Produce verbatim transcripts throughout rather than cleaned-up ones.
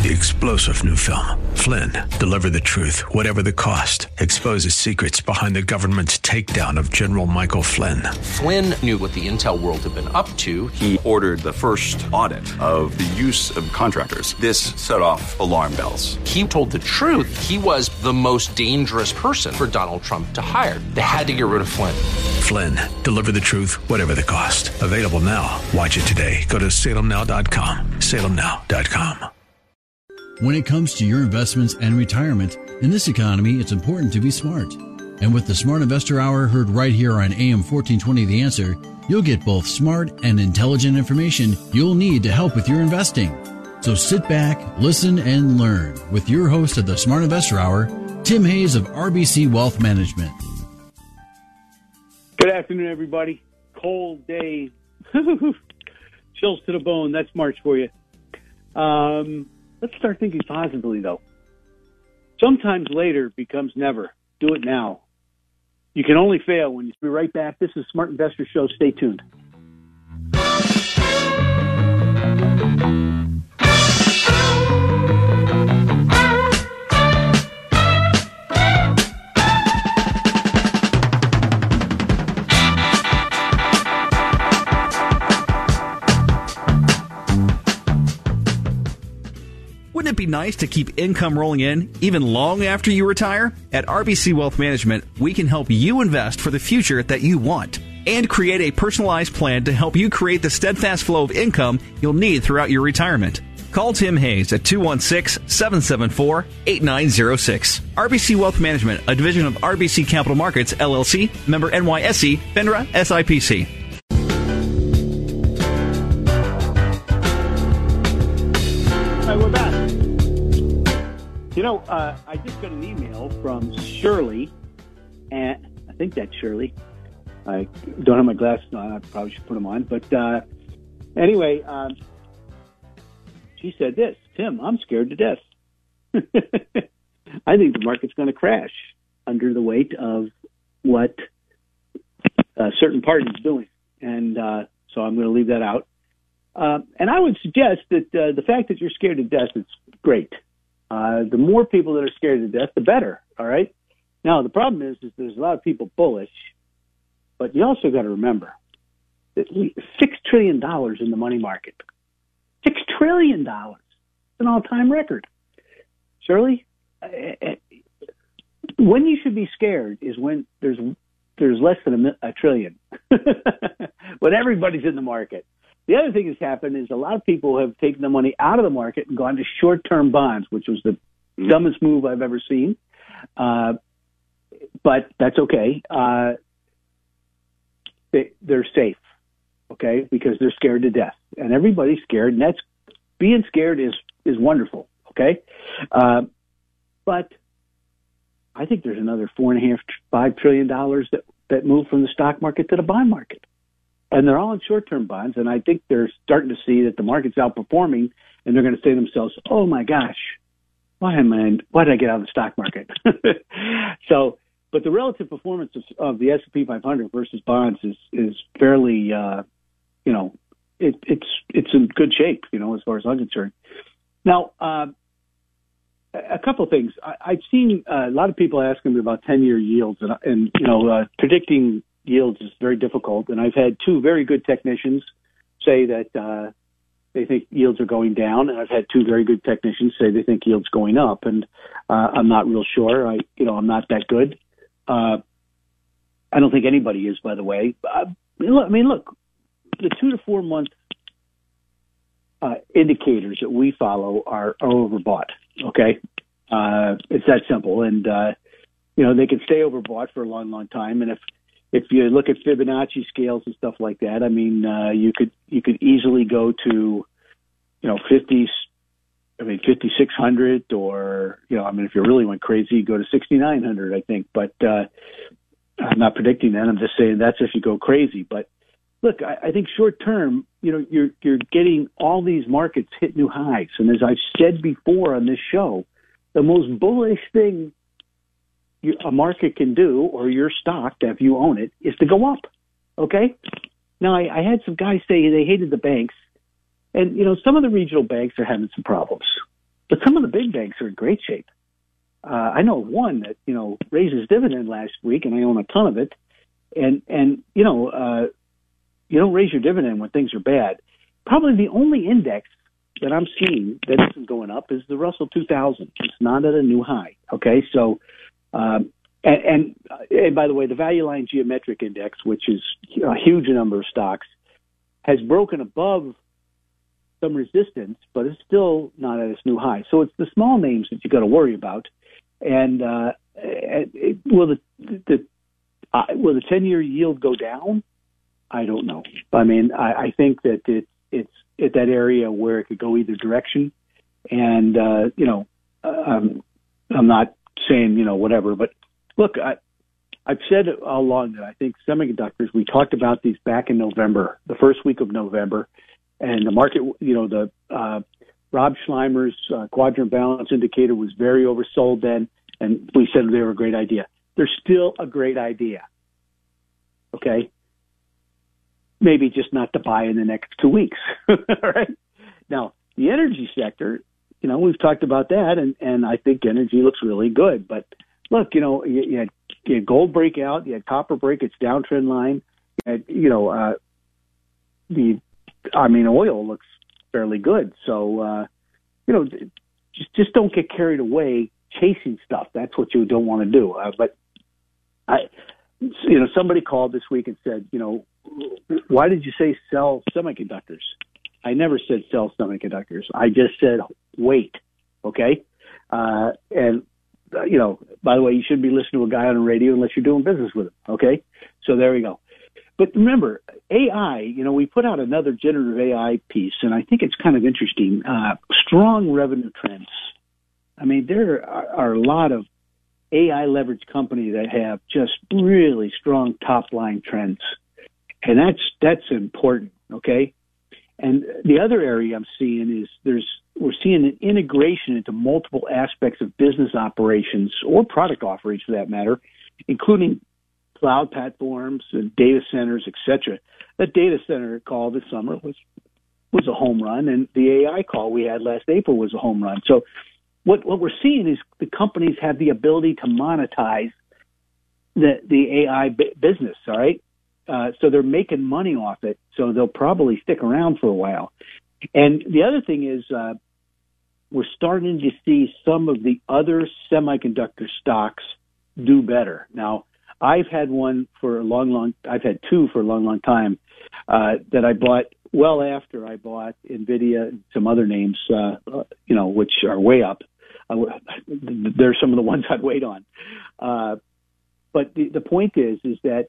the explosive new film, Flynn, deliver the truth, whatever the cost, exposes secrets behind the government's takedown of General Michael Flynn. Flynn knew what the intel world had been up to. He ordered the first audit of the use of contractors. This set off alarm bells. He told the truth. He was the most dangerous person for Donald Trump to hire. They had to get rid of Flynn. Flynn, deliver the truth, whatever the cost. Available now. Watch it today. Go to salem now dot com. salem now dot com. When it comes to your investments and retirement, in this economy, it's important to be smart. And with the Smart Investor Hour heard right here on A M fourteen twenty The Answer, you'll get both smart and intelligent information you'll need to help with your investing. So sit back, listen, and learn with your host of the Smart Investor Hour, Tim Hayes of R B C Wealth Management. Good afternoon, everybody. Cold day. Chills to the bone. That's March for you. Um, let's start thinking positively, though. Sometimes later becomes never. Do it now. You can only fail when you be right back. This is Smart Investor Show. Stay tuned. Wouldn't it be nice to keep income rolling in even long after you retire? At R B C Wealth Management, we can help you invest for the future that you want and create a personalized plan to help you create the steadfast flow of income you'll need throughout your retirement. Call Tim Hayes at two one six, seven seven four, eight nine zero six. R B C Wealth Management, a division of R B C Capital Markets, L L C, member N Y S E, FINRA, S I P C. Hi, we're back. You know, uh, I just got an email from Shirley, and I think that's Shirley. I don't have my glasses on. I probably should put them on. But uh, anyway, um, she said this, Tim, I'm scared to death. I think the market's going to crash under the weight of what a certain party is doing. And uh, so I'm going to leave that out. Uh, and I would suggest that uh, the fact that you're scared to death is great. Uh, the more people that are scared to death, the better. All right. Now, the problem is, is there's a lot of people bullish, but you also got to remember that we, six trillion dollars in the money market. Six trillion dollars. It's an all-time record. Shirley, uh, when you should be scared is when there's there's less than a, a trillion. When everybody's in the market. The other thing that's happened is a lot of people have taken the money out of the market and gone to short-term bonds, which was the dumbest move I've ever seen. Uh, but that's okay. Uh, they, they're safe, okay, because they're scared to death. And everybody's scared, and that's being scared is, is wonderful, okay? Uh, but I think there's another four and a half, five trillion dollars that, that moved from the stock market to the bond market. And they're all in short-term bonds, and I think they're starting to see that the market's outperforming, and they're going to say to themselves, oh, my gosh, why am I, why did I get out of the stock market? So, but the relative performance of, of the S and P five hundred versus bonds is, is fairly, uh, you know, it, it's it's in good shape, you know, as far as I'm concerned. Now, uh, a couple of things. I, I've seen uh, a lot of people asking me about ten-year yields, and, and you know, uh, predicting yields is very difficult, and I've had two very good technicians say that uh, they think yields are going down, and I've had two very good technicians say they think yields going up, and uh, I'm not real sure. I, you know, I'm not that good. Uh, I don't think anybody is, by the way. Uh, I mean, look, the two to four month uh, indicators that we follow are, are overbought. Okay, uh, it's that simple, and uh, you know they can stay overbought for a long, long time, and if If you look at Fibonacci scales and stuff like that, I mean, uh, you could you could easily go to, you know, fifty, I mean, fifty-six hundred, or you know, I mean, if you really went crazy, you go to sixty-nine hundred, I think. But uh, I'm not predicting that. I'm just saying that's if you go crazy. But look, I, I think short term, you know, you're you're getting all these markets hit new highs, and as I've said before on this show, the most bullish thing You, a market can do, or your stock, if you own it, is to go up. Okay? Now, I, I had some guys say they hated the banks, and, you know, some of the regional banks are having some problems. but some of the big banks are in great shape. Uh, I know of one that, you know, raised his dividend last week, and I own a ton of it. And, and you know, uh, you don't raise your dividend when things are bad. Probably the only index that I'm seeing that isn't going up is the Russell two thousand. It's not at a new high. Okay, so um, and, and, and by the way, the Value Line Geometric Index, which is a huge number of stocks, has broken above some resistance, but it's still not at its new high. So it's the small names that you got to worry about. And uh, it, will the the uh, will the ten-year yield go down? I don't know. I mean, I, I think that it, it's at that area where it could go either direction. And, uh, you know, um, I'm not saying, you know, whatever. But, look, I, I've said all along that I think semiconductors, we talked about these back in November, the first week of November. And the market, you know, the uh, Rob Schleimer's uh, quadrant balance indicator was very oversold then. And we said they were a great idea. They're still a great idea. Okay? Maybe just not to buy in the next two weeks. All right. Now, the energy sector, you know, we've talked about that, and, and I think energy looks really good. But look, you know, you, you, had, you had gold break out, you had copper break its downtrend line, you had, you know, uh, the, I mean, oil looks fairly good. So, uh, you know, just just don't get carried away chasing stuff. That's what you don't want to do. Uh, but I, you know, somebody called this week and said, you know, why did you say sell semiconductors? I never said sell semiconductors. I just said wait, okay? Uh, and, uh, you know, by the way, you shouldn't be listening to a guy on the radio unless you're doing business with him, okay? So there we go. But remember, A I, you know, we put out another generative A I piece, and I think it's kind of interesting. Uh, strong revenue trends. I mean, there are, are a lot of A I leveraged companies that have just really strong top-line trends. And that's that's important, okay? And the other area I'm seeing is there's we're seeing an integration into multiple aspects of business operations or product offerings, for that matter, including cloud platforms and data centers, et cetera. That data center call this summer was was a home run, and the A I call we had last April was a home run. So what what we're seeing is the companies have the ability to monetize the the A I b- business, all right? Uh, so they're making money off it, so they'll probably stick around for a while. And the other thing is uh, we're starting to see some of the other semiconductor stocks do better. Now, I've had one for a long, long – I've had two for a long, long time uh, that I bought well after I bought NVIDIA and some other names, uh, you know, which are way up. Uh, they're some of the ones I'd wait on. Uh, but the, the point is, is that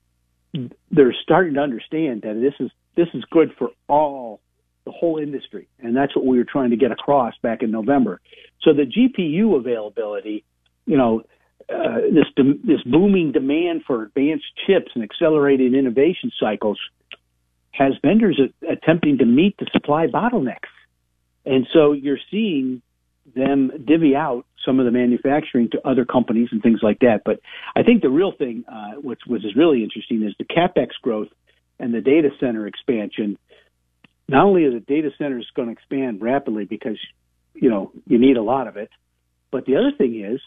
they're starting to understand that this is this is good for all the whole industry, and that's what we were trying to get across back in November. So the G P U availability, you know, uh, this this booming demand for advanced chips and accelerated innovation cycles has vendors attempting to meet the supply bottlenecks, and so you're seeing them divvy out some of the manufacturing to other companies and things like that. But I think the real thing, uh, which, which is really interesting, is the CapEx growth and the data center expansion. Not only are the data centers going to expand rapidly because, you know, you need a lot of it, but the other thing is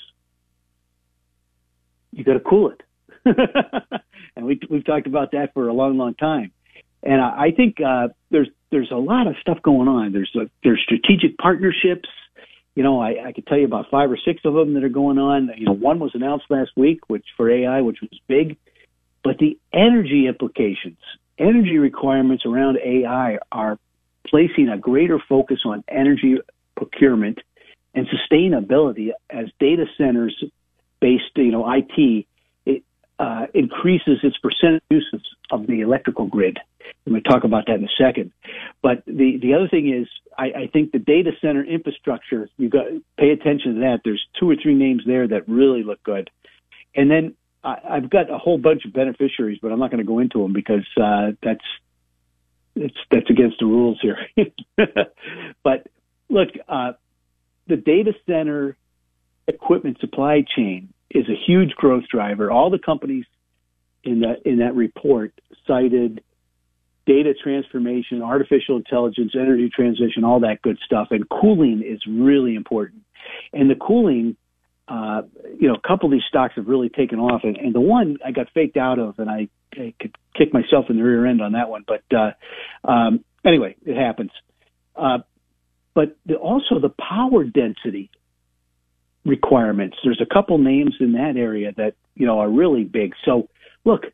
you got to cool it. And we, we've talked about that for a long, long time. And I, I think uh, there's there's a lot of stuff going on. There's a, there's strategic partnerships. You know, I, I could tell you about five or six of them that are going on. You know, one was announced last week, which for A I, which was big. But the energy implications, energy requirements around A I are placing a greater focus on energy procurement and sustainability as data centers based, you know, I T, it uh, increases its percentage uses of the electrical grid. I'm going to talk about that in a second. But the, the other thing is, I, I think the data center infrastructure, you got pay attention to that. There's two or three names there that really look good. And then I, I've got a whole bunch of beneficiaries, but I'm not going to go into them because uh, that's it's that's against the rules here. But look, uh, the data center equipment supply chain is a huge growth driver. All the companies in that in that report cited data transformation, artificial intelligence, energy transition, all that good stuff. And cooling is really important. And the cooling, uh, you know, a couple of these stocks have really taken off. And, and the one I got faked out of, and I, I could kick myself in the rear end on that one. But uh, um, anyway, it happens. Uh, but the, also the power density requirements. There's a couple names in that area that, you know, are really big. So, look,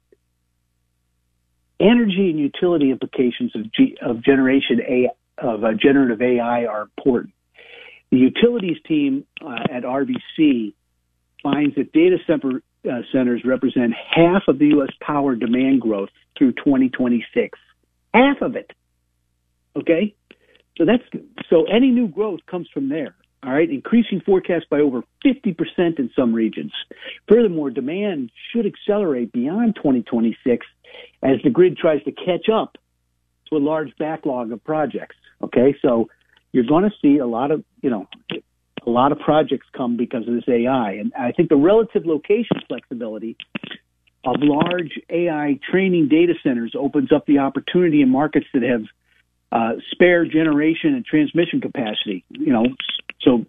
energy and utility implications of, G, of generation A of uh, generative A I are important. The utilities team uh, at R B C finds that data center, uh, centers represent half of the U S power demand growth through twenty twenty-six. Half of it. Okay, so that's so any new growth comes from there. All right, increasing forecast by over fifty percent in some regions. Furthermore, demand should accelerate beyond twenty twenty-six as the grid tries to catch up to a large backlog of projects. Okay, so you're going to see a lot of, you know, a lot of projects come because of this A I. And I think the relative location flexibility of large A I training data centers opens up the opportunity in markets that have uh, spare generation and transmission capacity. You know, so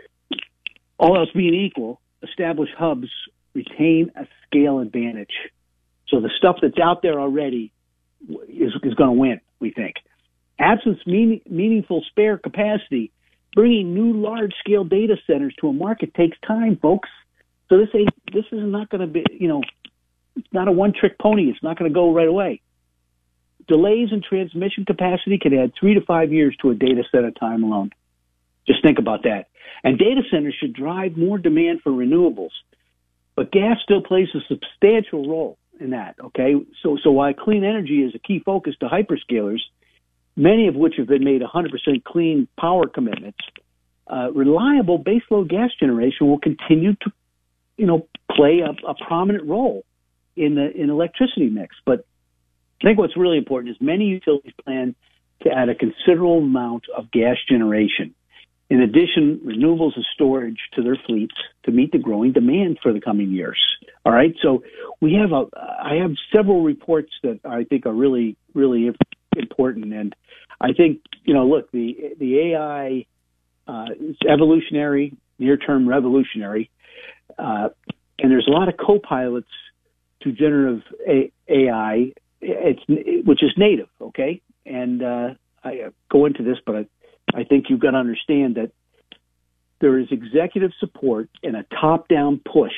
all else being equal, established hubs retain a scale advantage. So the stuff that's out there already is, is going to win, we think. Absence meaning, meaningful spare capacity, bringing new large-scale data centers to a market takes time, folks. So this ain't, this is not going to be, you know, it's not a one-trick pony. It's not going to go right away. Delays in transmission capacity can add three to five years to a data center time alone. Just think about that. And data centers should drive more demand for renewables, but gas still plays a substantial role in that. Okay, so so while clean energy is a key focus to hyperscalers, many of which have been made one hundred percent clean power commitments, uh, reliable baseload gas generation will continue to, you know, play a, a prominent role in the in electricity mix. But I think what's really important is many utilities plan to add a considerable amount of gas generation. In addition, renewables and storage to their fleets to meet the growing demand for the coming years. All right, so we have a. I have several reports that I think are really, really important, and I think, you know, look, the the A I uh, is evolutionary, near-term revolutionary, uh, and there's a lot of co-pilots to generative A- AI, it's which is native, okay? And uh, I go into this, but I, I think you've got to understand that there is executive support and a top-down push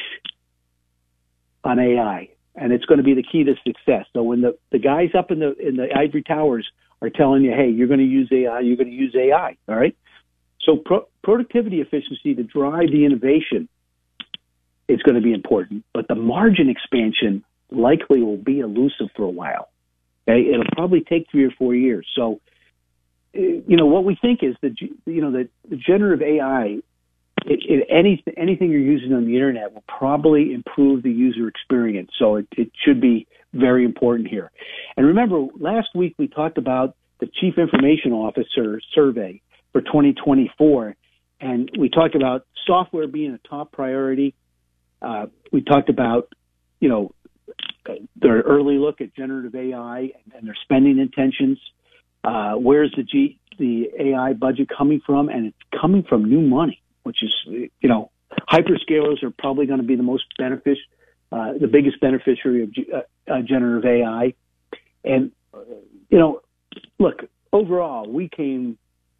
on A I, and it's going to be the key to success. So when the, the guys up in the in the ivory towers are telling you, hey, you're going to use A I, you're going to use A I, all right? So pro- productivity efficiency to drive the innovation is going to be important, but the margin expansion likely will be elusive for a while. Okay, it'll probably take three or four years. So, you know, what we think is that, you know, that the generative A I, it, it, any, anything you're using on the internet will probably improve the user experience. So it, it should be very important here. And remember, last week we talked about the Chief Information Officer survey for twenty twenty-four, and we talked about software being a top priority. Uh, we talked about, you know, their early look at generative A I and, and their spending intentions. Uh, where's the G, the A I budget coming from? And it's coming from new money, which is, you know, hyperscalers are probably going to be the most beneficial, uh, the biggest beneficiary of G, uh, uh, generative A I. And, uh, you know, look, overall, we came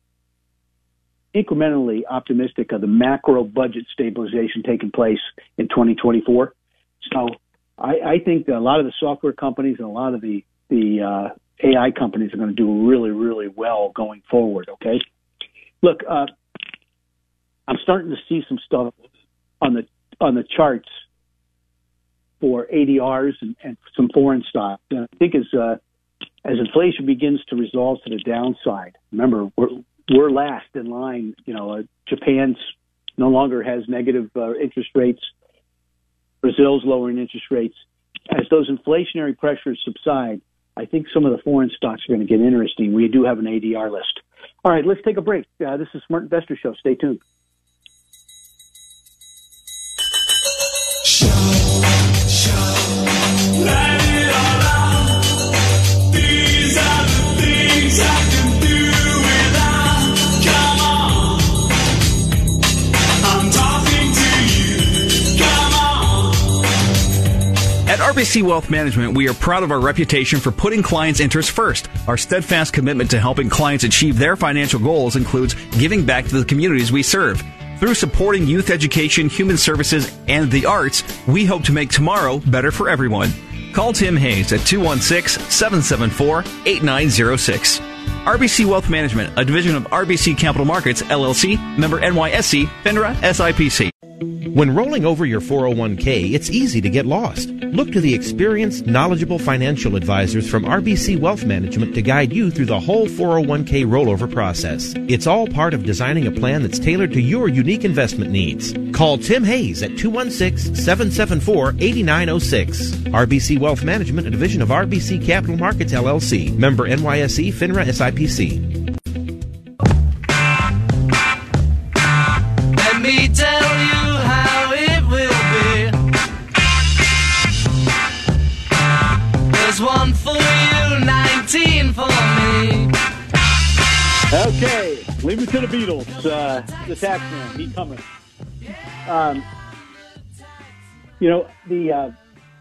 incrementally optimistic of the macro budget stabilization taking place in twenty twenty-four. So I, I think that a lot of the software companies and a lot of the, the uh, A I companies are going to do really, really well going forward, okay? Look, uh, I'm starting to see some stuff on the on the charts for A D Rs and, and some foreign stocks. And I think as uh, as inflation begins to resolve to the downside, remember, we're we're last in line. You know, uh, Japan's no longer has negative uh, interest rates. Brazil's lowering interest rates. As those inflationary pressures subside, I think some of the foreign stocks are going to get interesting. We do have an A D R list. All right, let's take a break. Uh, this is Smart Investor Show. Stay tuned. Let it all out. These are R B C Wealth Management, we are proud of our reputation for putting clients' interests first. Our steadfast commitment to helping clients achieve their financial goals includes giving back to the communities we serve. Through supporting youth education, human services, and the arts, we hope to make tomorrow better for everyone. Call Tim Hayes at two one six, seven seven four, eight nine zero six. R B C Wealth Management, a division of R B C Capital Markets, L L C, member N Y S C, FINRA, S I P C. When rolling over your four oh one k, it's easy to get lost. Look to the experienced, knowledgeable financial advisors from R B C Wealth Management to guide you through the whole four oh one k rollover process. It's all part of designing a plan that's tailored to your unique investment needs. Call Tim Hayes at two one six, seven seven four, eight nine zero six. R B C Wealth Management, a division of R B C Capital Markets, L L C, member N Y S E, FINRA, S I P C. Let me tell you how it will be. There's one for you, nineteen for me. Okay, leave it to the Beatles. Uh, the tax man, he coming. Um, you know, the uh,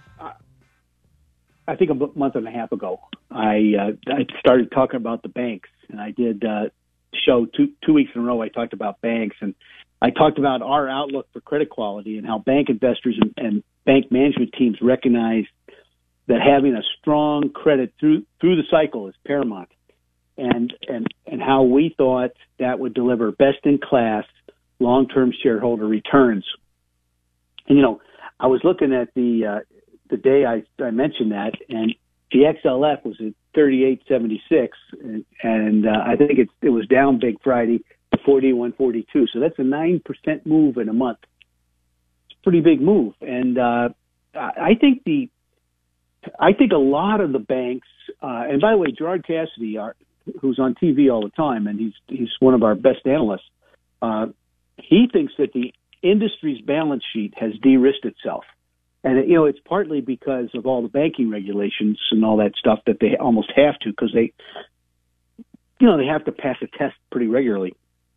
I think a month and a half ago, I uh, I started talking about the banks, and I did uh, show two two weeks in a row. I talked about banks, and I talked about our outlook for credit quality and how bank investors and, and bank management teams recognize that having a strong credit through through the cycle is paramount, and and and how we thought that would deliver best in class long-term shareholder returns. And you know, I was looking at the uh, the day I, I mentioned that, and the X L F was at thirty-eight seventy-six, and, and uh, I think it's, it was down big Friday to forty-one forty-two. So that's a nine percent move in a month. It's a pretty big move, and uh, I think the I think a lot of the banks, uh, and by the way, Gerard Cassidy, our, who's on T V all the time, and he's he's one of our best analysts. Uh, he thinks that the industry's balance sheet has de-risked itself. And, you know, it's partly because of all the banking regulations and all that stuff that they almost have to, because they, you know, they have to pass a test pretty regularly.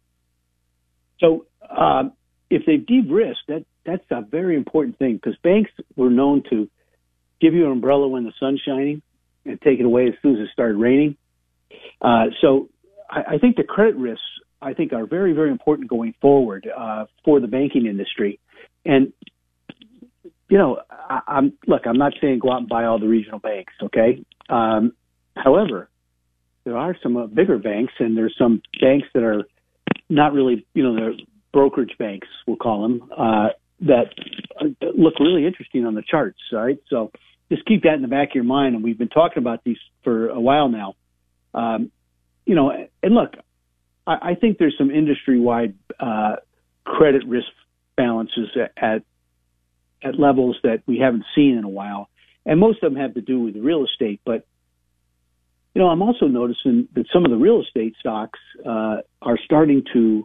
So um, if they've de-risked, that, that's a very important thing, because banks were known to give you an umbrella when the sun's shining and take it away as soon as it started raining. Uh, so I, I think the credit risks, I think, are very, very important going forward uh, for the banking industry. And, you know, I, I'm look, I'm not saying go out and buy all the regional banks, okay? Um, however, there are some uh, bigger banks, and there's some banks that are not really, you know, they're brokerage banks, we'll call them, uh, that look really interesting on the charts, all right? So just keep that in the back of your mind, and we've been talking about these for a while now. Um, you know, and look, I think there's some industry-wide uh, credit risk balances at at levels that we haven't seen in a while, and most of them have to do with real estate. But you know, I'm also noticing that some of the real estate stocks uh, are starting to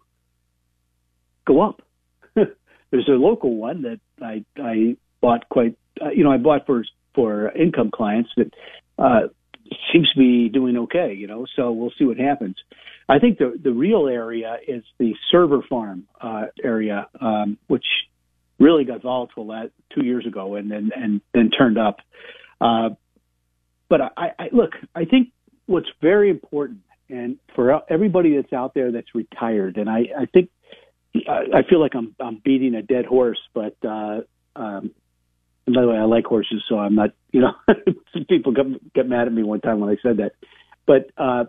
go up. There's a local one that I I bought quite, uh, you know, I bought for for income clients that uh, seems to be doing okay. You know, so we'll see what happens. I think the the real area is the server farm uh, area, um, which really got volatile that two years ago and then and then turned up. Uh, but I, I look, I think what's very important, and for everybody that's out there that's retired, and I, I think I feel like I'm I'm beating a dead horse, but uh, um, and by the way, I like horses, so I'm not, you know, some people get, get mad at me one time when I said that, but. Uh,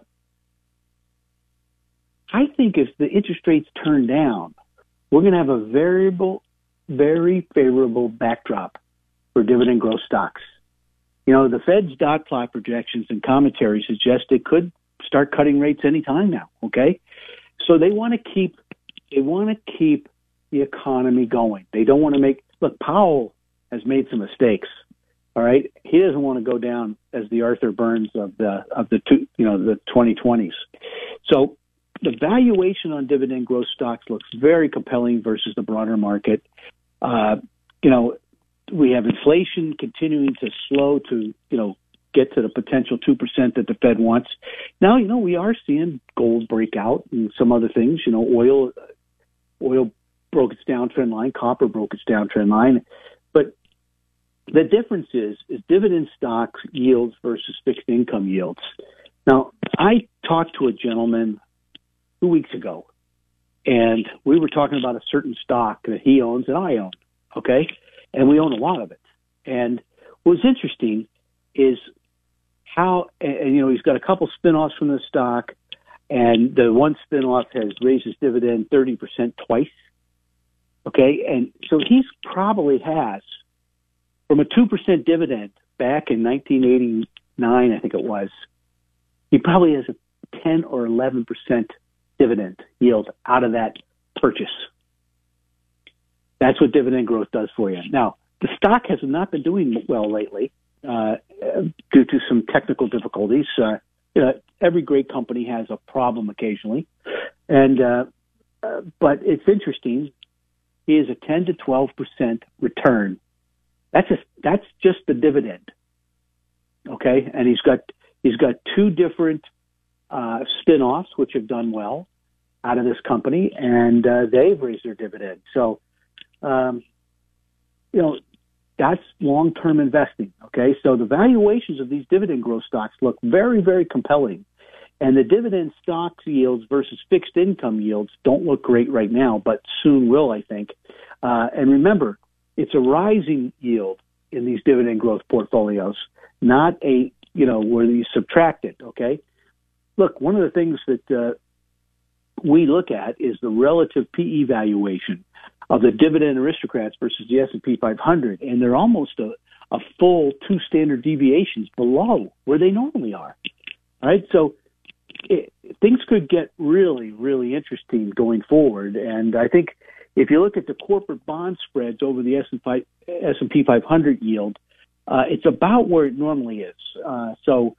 I think if the interest rates turn down, we're going to have a variable, very favorable backdrop for dividend growth stocks. You know, the Fed's dot plot projections and commentary suggest it could start cutting rates anytime now. Okay, so they want to keep they want to keep the economy going. They don't want to make look. Powell has made some mistakes. All right, he doesn't want to go down as the Arthur Burns of the of the two, you know, the twenty twenties. So. The valuation on dividend growth stocks looks very compelling versus the broader market. Uh, you know, we have inflation continuing to slow to, you know, get to the potential two percent that the Fed wants. Now, you know, we are seeing gold break out and some other things. You know, oil, oil broke its downtrend line. Copper broke its downtrend line. But the difference is, is dividend stocks yields versus fixed income yields. Now, I talked to a gentleman two weeks ago, and we were talking about a certain stock that he owns and I own, okay? And we own a lot of it. And what's interesting is how, and, you know, he's got a couple spin-offs from the stock, and the one spin-off has raised his dividend thirty percent twice, okay? And so he's probably has, from a two percent dividend back in nineteen eighty-nine, I think it was, he probably has a ten or eleven percent dividend yield out of that purchase. That's what dividend growth does for you. Now, the stock has not been doing well lately uh, due to some technical difficulties. Uh, you know, every great company has a problem occasionally, and uh, uh, but it's interesting. He is a ten to twelve percent return. That's a, that's just the dividend, okay? And he's got he's got two different uh, spin-offs which have done well out of this company, and uh, they've raised their dividend. So, um, you know, that's long-term investing, okay? So the valuations of these dividend growth stocks look very, very compelling. And the dividend stocks yields versus fixed income yields don't look great right now, but soon will, I think. Uh, and remember, it's a rising yield in these dividend growth portfolios, not a, you know, where you subtract it, okay? Look, one of the things that uh, we look at is the relative P E valuation of the dividend aristocrats versus the S and P five hundred, and they're almost a, a full two standard deviations below where they normally are, all right? So it, things could get really, really interesting going forward, and I think if you look at the corporate bond spreads over the S and P five hundred yield, uh, it's about where it normally is. Uh, so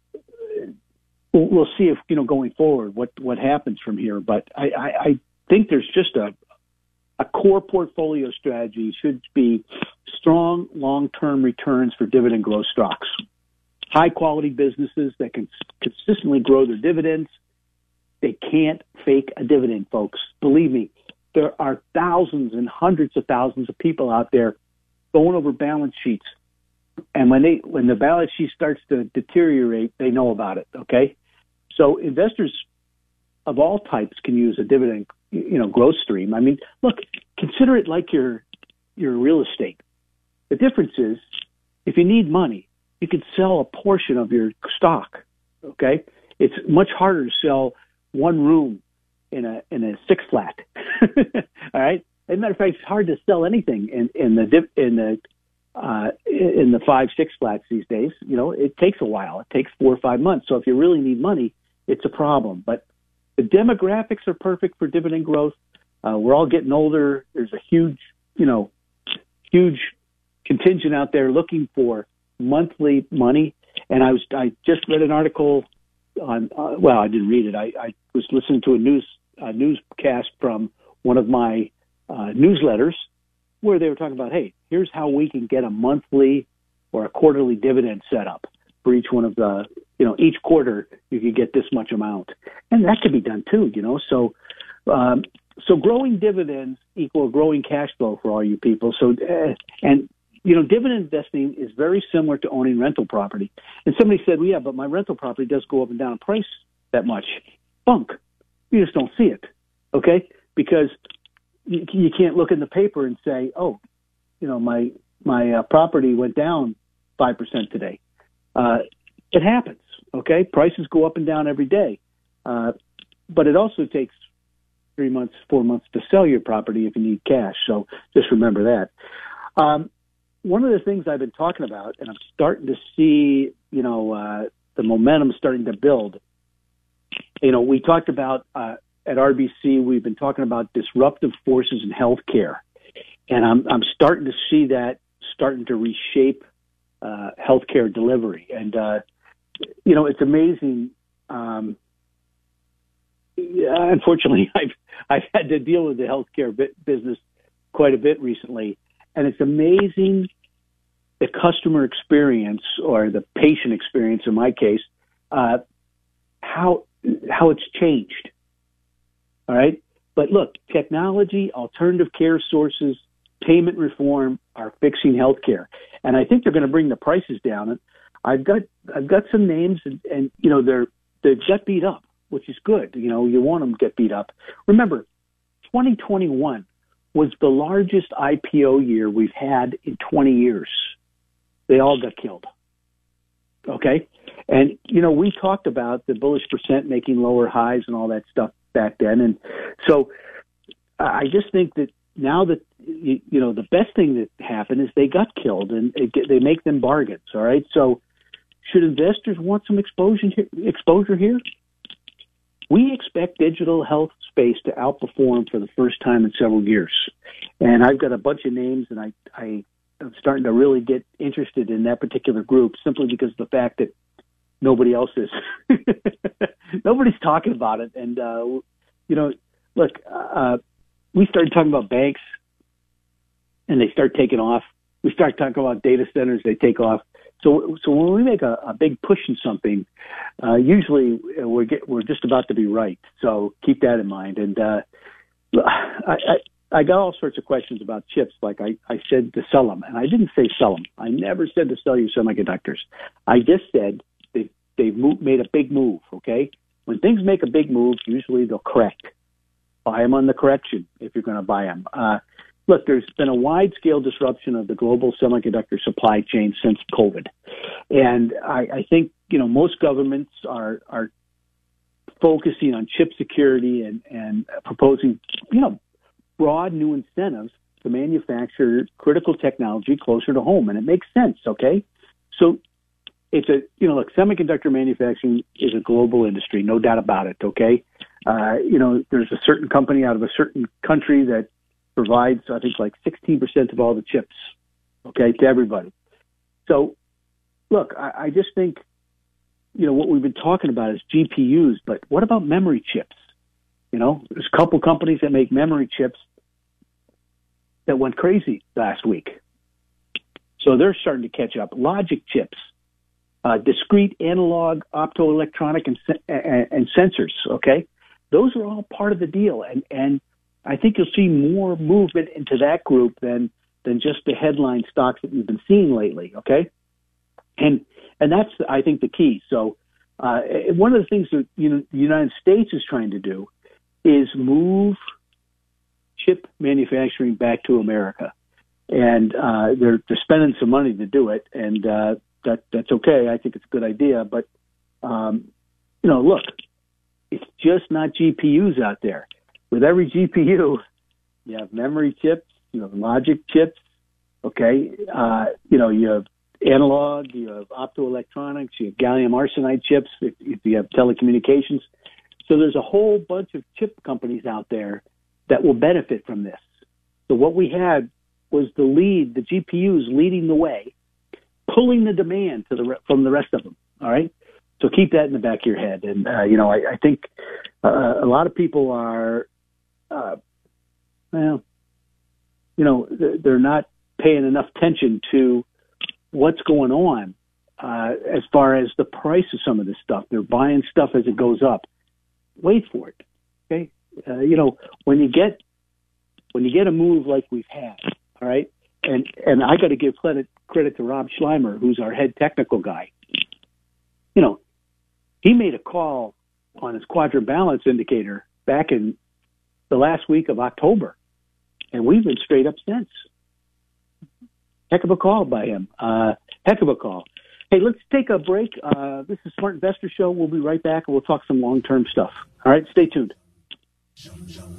we'll, we'll see if, you know, going forward what, what happens from here. But I, I, I think there's just a, a core portfolio strategy should be strong long-term returns for dividend growth stocks. High-quality businesses that can consistently grow their dividends. They can't fake a dividend, folks. Believe me. There are thousands and hundreds of thousands of people out there going over balance sheets. And when they when the balance sheet starts to deteriorate, they know about it, okay? So investors of all types can use a dividend, you know, growth stream. I mean, look, consider it like your your real estate. The difference is if you need money, you can sell a portion of your stock, okay? It's much harder to sell one room in a in a six flat. All right. As a matter of fact, it's hard to sell anything in, in the dip, in the uh, in the five six flats these days. You know, it takes a while. It takes four or five months. So if you really need money, it's a problem. But the demographics are perfect for dividend growth. Uh, we're all getting older. There's a huge, you know, huge contingent out there looking for monthly money. And I was I just read an article on. Uh, well, I didn't read it. I, I was listening to a news. A newscast from one of my uh, newsletters where they were talking about, hey, here's how we can get a monthly or a quarterly dividend set up for each one of the, you know, each quarter you could get this much amount. And that could be done too, you know. So, um, so growing dividends equal growing cash flow for all you people. So, uh, and, you know, dividend investing is very similar to owning rental property. And somebody said, well, yeah, but my rental property does go up and down in price that much. Bunk. You just don't see it, okay? Because you, you can't look in the paper and say, oh, you know, my my uh, property went down five percent today. Uh, it happens, okay? Prices go up and down every day. Uh, but it also takes three months, four months to sell your property if you need cash. So just remember that. Um, one of the things I've been talking about, and I'm starting to see, you know, uh, the momentum starting to build. You know, we talked about uh, at R B C, we've been talking about disruptive forces in healthcare. And I'm, I'm starting to see that starting to reshape uh, healthcare delivery. And, uh, you know, it's amazing. Um, yeah, unfortunately, I've, I've had to deal with the healthcare bit, business quite a bit recently. And it's amazing the customer experience or the patient experience, in my case, uh, how how it's changed. All right. But look, technology, alternative care sources, payment reform are fixing healthcare. and I think they're going to bring the prices down. And I've got I've got some names, and, and you know they're they've got beat up, which is good. You know, you want them to get beat up. Remember, twenty twenty-one was the largest I P O year we've had in twenty years. They all got killed. Okay, and you know we talked about the bullish percent making lower highs and all that stuff back then, and so I just think that now that you, you know the best thing that happened is they got killed, and it, they make them bargains. All right, so should investors want some exposure exposure here? We expect digital health space to outperform for the first time in several years, and I've got a bunch of names, and I I. I'm starting to really get interested in that particular group simply because of the fact that nobody else is. Nobody's talking about it. And, uh, you know, look, uh, we started talking about banks and they start taking off. We start talking about data centers, they take off. So, so when we make a, a big push in something, uh, usually we're get, we're just about to be right. So keep that in mind. And, uh, I, I I got all sorts of questions about chips. Like I, I said to sell them, and I didn't say sell them. I never said to sell you semiconductors. I just said they, they've moved, made a big move, okay? When things make a big move, usually they'll correct. Buy them on the correction if you're going to buy them. Uh, look, there's been a wide-scale disruption of the global semiconductor supply chain since COVID. And I, I think, you know, most governments are, are focusing on chip security and, and proposing, you know, broad new incentives to manufacture critical technology closer to home. And it makes sense, okay? So it's a, you know, look, semiconductor manufacturing is a global industry, no doubt about it, okay? Uh, you know, there's a certain company out of a certain country that provides, I think, like sixteen percent of all the chips, okay, to everybody. So, look, I, I just think, you know, what we've been talking about is G P Us, but what about memory chips? You know, there's a couple companies that make memory chips that went crazy last week. So they're starting to catch up. Logic chips, uh, discrete analog, optoelectronic, and, and, and sensors, okay? Those are all part of the deal. And, and I think you'll see more movement into that group than, than just the headline stocks that we've been seeing lately, okay? And and that's, I think, the key. So uh, one of the things that you know, the United States is trying to do is move chip manufacturing back to America. And uh, they're, they're spending some money to do it, and uh, that that's okay. I think it's a good idea. But, um, you know, look, it's just not G P Us out there. With every G P U, you have memory chips, you have logic chips, okay? Uh, you know, you have analog, you have optoelectronics, you have gallium arsenide chips, if, if you have telecommunications. So there's a whole bunch of chip companies out there that will benefit from this. So what we had was the lead, the G P Us leading the way, pulling the demand to the from the rest of them, all right? So keep that in the back of your head. And, uh, you know, I, I think uh, a lot of people are, uh, well, you know, they're not paying enough attention to what's going on uh, as far as the price of some of this stuff. They're buying stuff as it goes up. Wait for it, okay? Uh, you know, when you get when you get a move like we've had, all right, and and I got to give credit credit to Rob Schleimer, who's our head technical guy. You know, he made a call on his quadrant balance indicator back in the last week of October, and we've been straight up since. Heck of a call by him. Uh, heck of a call. Hey, let's take a break. Uh, this is Smart Investor Show. We'll be right back, and we'll talk some long-term stuff. All right, stay tuned. Try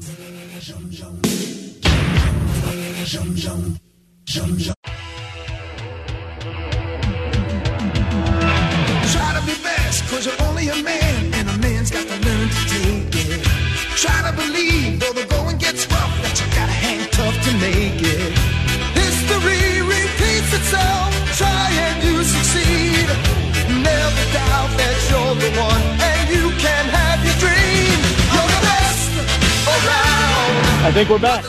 to be best, cause you're only a man, and a man's got to learn to take it. Try to believe, though the going gets rough, that you gotta hang tough to make it. History repeats itself, try and you succeed. Never doubt that you're the one, and you can have your dream. You're the best around. I think we're back.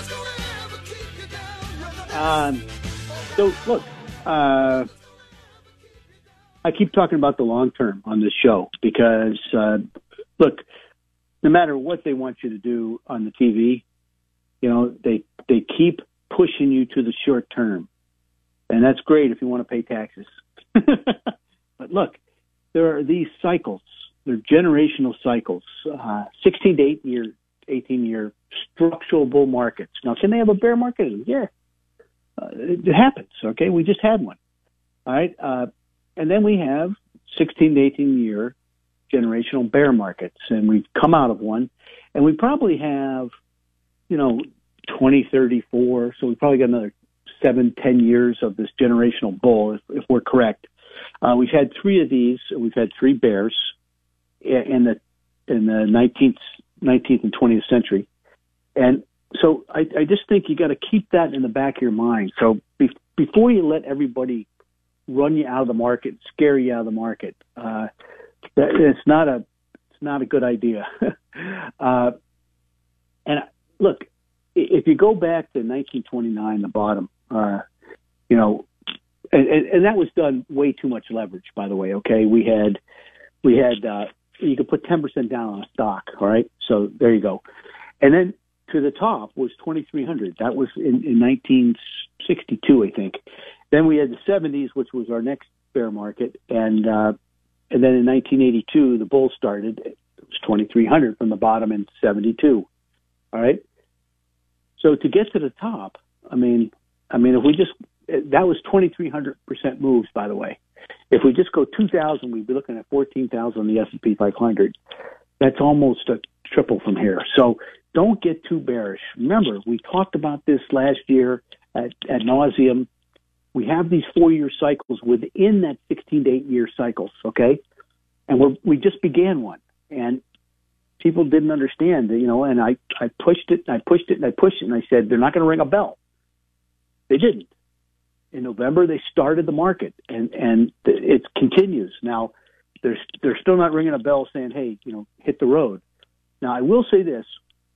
Um, so, look, uh, I keep talking about the long term on this show because, uh, look, no matter what they want you to do on the T V, you know, they they keep pushing you to the short term. And that's great if you want to pay taxes. But look, there are these cycles. They're generational cycles, uh, sixteen to eight year, eighteen year structural bull markets. Now, can they have a bear market? Yeah, uh, it, it happens. Okay, we just had one. All right, uh, and then we have sixteen to eighteen year generational bear markets, and we've come out of one, and we probably have, you know, twenty thirty-four. So we probably got another seven, ten years of this generational bull, if, if we're correct. Uh, we've had three of these. We've had three bears in the in the nineteenth, nineteenth and twentieth century, and so I, I just think you got to keep that in the back of your mind. So be, before you let everybody run you out of the market, scare you out of the market, uh, that, it's not a it's not a good idea. uh, and look, if you go back to nineteen twenty-nine, the bottom, uh, you know, and, and, and that was done way too much leverage, by the way. Okay, we had we had. Uh, You could put ten percent down on a stock, all right? So there you go. And then to the top was twenty-three hundred. That was in, in nineteen sixty-two, I think. Then we had the seventies, which was our next bear market. And uh, and then in nineteen eighty-two, the bull started. It was twenty-three hundred from the bottom in seventy-two, all right? So to get to the top, I mean, I mean, if we just, that was twenty-three hundred percent moves, by the way. If we just go two thousand, we'd be looking at fourteen thousand on the S and P five hundred. That's almost a triple from here. So don't get too bearish. Remember, we talked about this last year at, at nauseum. We have these four-year cycles within that sixteen to eight-year cycles, okay? And we're, we just began one. And people didn't understand, you know, and I, I pushed it, and I pushed it, and I pushed it, and I said, they're not going to ring a bell. They didn't. In November, they started the market, and, and it continues. Now, they're, they're still not ringing a bell saying, hey, you know, hit the road. Now, I will say this.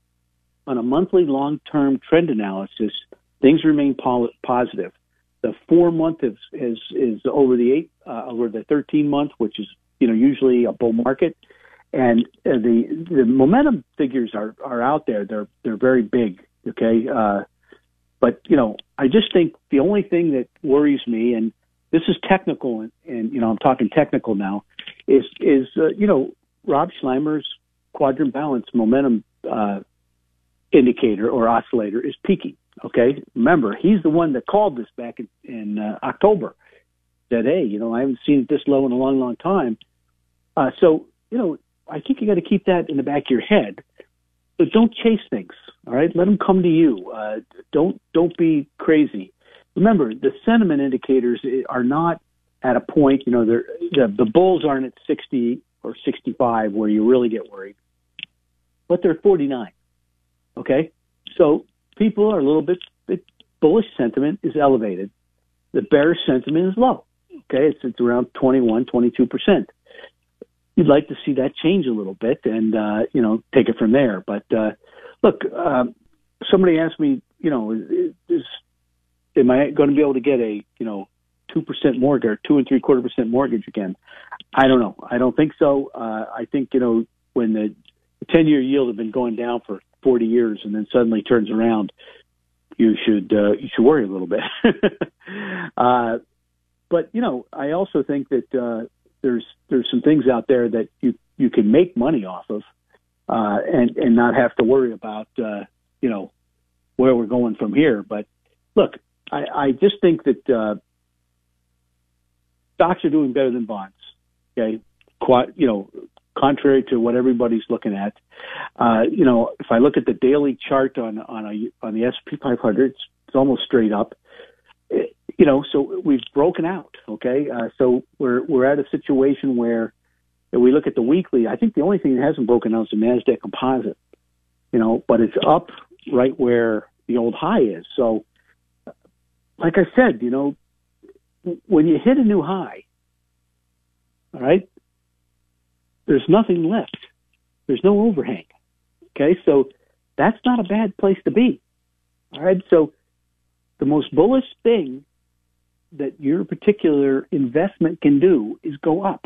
On a monthly long-term trend analysis, things remain pol- positive. The four-month is, is, is over the eight, uh, over the thirteen-month, which is, you know, usually a bull market. And uh, the the momentum figures are, are out there. They're they're very big, okay? Uh But, you know, I just think the only thing that worries me, and this is technical, and, and you know, I'm talking technical now, is, is uh, you know, Rob Schleimer's quadrant balance momentum uh, indicator or oscillator is peaking, okay? Remember, he's the one that called this back in, in uh, October. Said, hey, you know, I haven't seen it this low in a long, long time. Uh, so, you know, I think you got to keep that in the back of your head. So don't chase things, all right? Let them come to you. Uh, don't don't be crazy. Remember, the sentiment indicators are not at a point, you know, they're, the, the bulls aren't at sixty or sixty-five where you really get worried, but they're forty-nine, okay? So people are a little bit, bit bullish sentiment is elevated. The bearish sentiment is low, okay? It's, it's around twenty-one, twenty-two percent. You'd like to see that change a little bit and, uh, you know, take it from there. But, uh, look, uh, somebody asked me, you know, is, is am I going to be able to get a, you know, two percent mortgage or two and three quarter percent mortgage again? I don't know. I don't think so. Uh, I think, you know, when the ten-year yield had been going down for forty years and then suddenly turns around, you should, uh, you should worry a little bit. uh, but, you know, I also think that, uh, There's there's some things out there that you, you can make money off of, uh, and and not have to worry about uh, you know where we're going from here. But look, I, I just think that uh, stocks are doing better than bonds. Okay, Quite, you know, contrary to what everybody's looking at. Uh, you know, if I look at the daily chart on on a on the S and P five hundred, it's, it's almost straight up. It, You know, so we've broken out, okay? Uh, so we're we're at a situation where if we look at the weekly, I think the only thing that hasn't broken out is the NASDAQ composite, you know, but it's up right where the old high is. So, like I said, you know, when you hit a new high, all right, there's nothing left. There's no overhang, okay? So that's not a bad place to be, all right? So the most bullish thing that your particular investment can do is go up.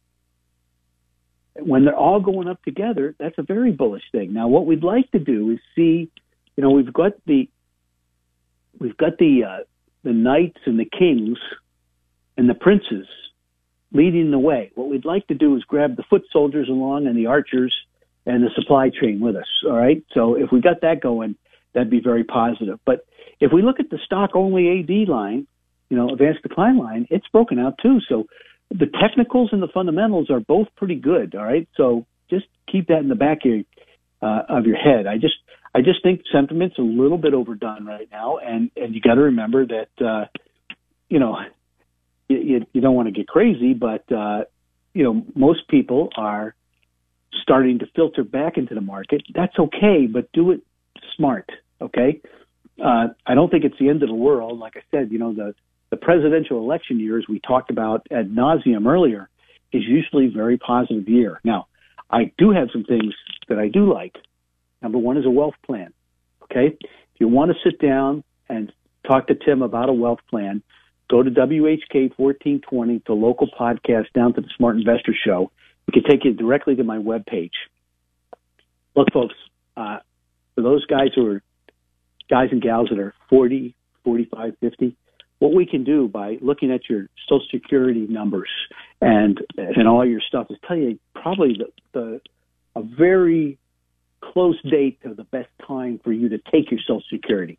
When they're all going up together, that's a very bullish thing. Now, what we'd like to do is see, you know, we've got the we've got the uh, the knights and the kings and the princes leading the way. What we'd like to do is grab the foot soldiers along and the archers and the supply chain with us, all right? So if we got that going, that'd be very positive. But if we look at the stock-only A D line, you know, advanced decline line, it's broken out too. So the technicals and the fundamentals are both pretty good, all right? So just keep that in the back of your, uh, of your head. I just I just think sentiment's a little bit overdone right now, and, and you got to remember that, uh, you know, you, you don't want to get crazy, but, uh, you know, most people are starting to filter back into the market. That's okay, but do it smart, okay? Uh, I don't think it's the end of the world. Like I said, you know, the, the presidential election years we talked about ad nauseum earlier is usually a very positive year. Now, I do have some things that I do like. Number one is a wealth plan, okay? If you want to sit down and talk to Tim about a wealth plan, go to W H K fourteen twenty, the local podcast, down to the Smart Investor Show. We can take you directly to my webpage. Look, folks, uh, for those guys who are guys and gals that are forty, forty-five, fifty, what we can do by looking at your Social Security numbers and and all your stuff is tell you probably the, the a very close date to the best time for you to take your Social Security.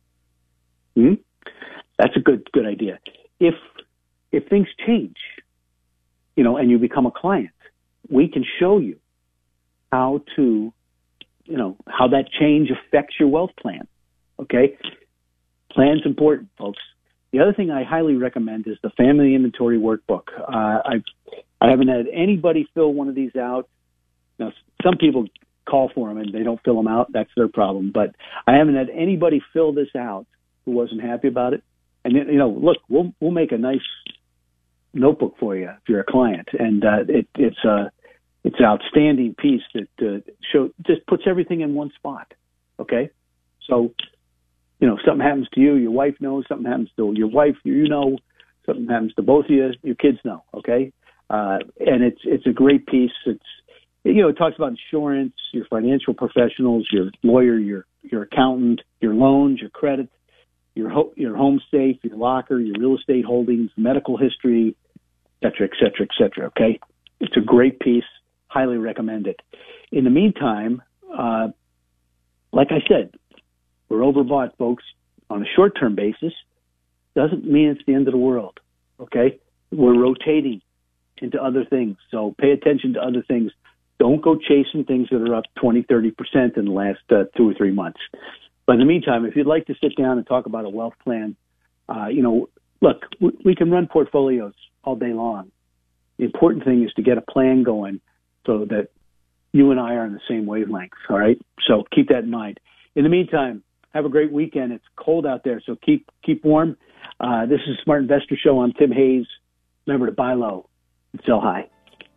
Hmm? That's a good good idea. If if things change, you know, and you become a client, we can show you how to, you know, how that change affects your wealth plan. Okay? Plan's important, folks. The other thing I highly recommend is the Family Inventory Workbook. Uh, I've, I haven't had anybody fill one of these out. Now, some people call for them and they don't fill them out. That's their problem. But I haven't had anybody fill this out who wasn't happy about it. And, you know, look, we'll we'll make a nice notebook for you if you're a client. And uh, it, it's, a, it's an outstanding piece that uh, show, just puts everything in one spot. Okay? So, you know, something happens to you, your wife knows. Something happens to your wife, you know. Something happens to both of you, your kids know. Okay, uh, and it's it's a great piece. It's you know it talks about insurance, your financial professionals, your lawyer, your your accountant, your loans, your credit, your ho- your home safe, your locker, your real estate holdings, medical history, et cetera, et cetera, et cetera. Okay, it's a great piece. Highly recommend it. In the meantime, uh, like I said, we're overbought, folks, on a short-term basis. Doesn't mean it's the end of the world, okay? We're rotating into other things, so pay attention to other things. Don't go chasing things that are up twenty, thirty percent in the last uh, two or three months. But in the meantime, if you'd like to sit down and talk about a wealth plan, uh, you know, look, we, we can run portfolios all day long. The important thing is to get a plan going so that you and I are on the same wavelength, all right? So keep that in mind. In the meantime, have a great weekend. It's cold out there, so keep keep warm. Uh, this is Smart Investor Show. I'm Tim Hayes. Remember to buy low and sell high.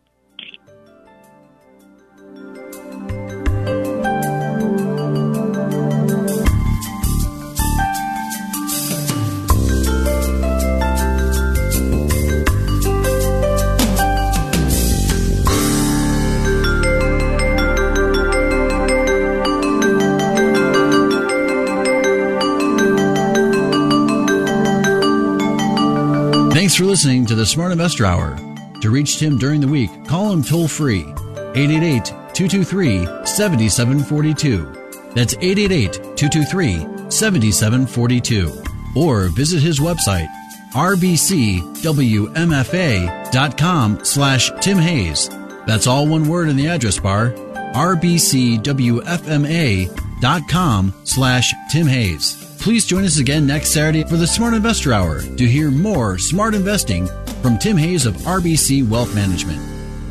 Thanks for listening to the Smart Investor Hour. To reach Tim during the week, call him toll free, eight eight eight, two two three, seven seven four two. That's eight eight eight, two two three, seven seven four two. Or visit his website, r b c w m f a dot com slash Tim Hayes. That's all one word in the address bar, r b c w f m a dot com slash Tim Hayes. Please join us again next Saturday for the Smart Investor Hour to hear more smart investing from Tim Hayes of R B C Wealth Management.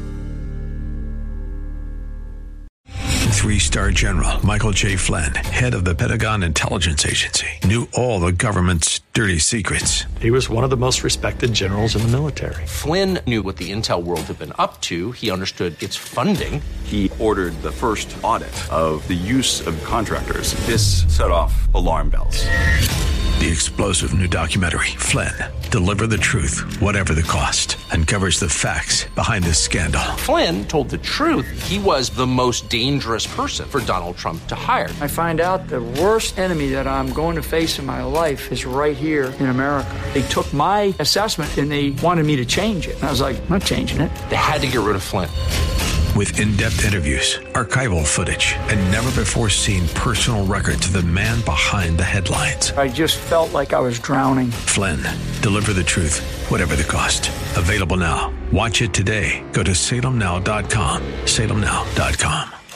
Three-star General Michael J. Flynn, head of the Pentagon Intelligence Agency, knew all the government's dirty secrets. He was one of the most respected generals in the military. Flynn knew what the intel world had been up to. He understood its funding. He ordered the first audit of the use of contractors. This set off alarm bells. The explosive new documentary, Flynn, Deliver the Truth, Whatever the Cost, uncovers the facts behind this scandal. Flynn told the truth. He was the most dangerous person for Donald Trump to hire. I find out the worst enemy that I'm going to face in my life is right here in America. They took my assessment and they wanted me to change it. And I was like, I'm not changing it. They had to get rid of Flynn. With in-depth interviews, archival footage, and never-before-seen personal records of the man behind the headlines. I just felt like I was drowning. Flynn, Deliver the Truth, Whatever the Cost. Available now. Watch it today. Go to salem now dot com. salem now dot com.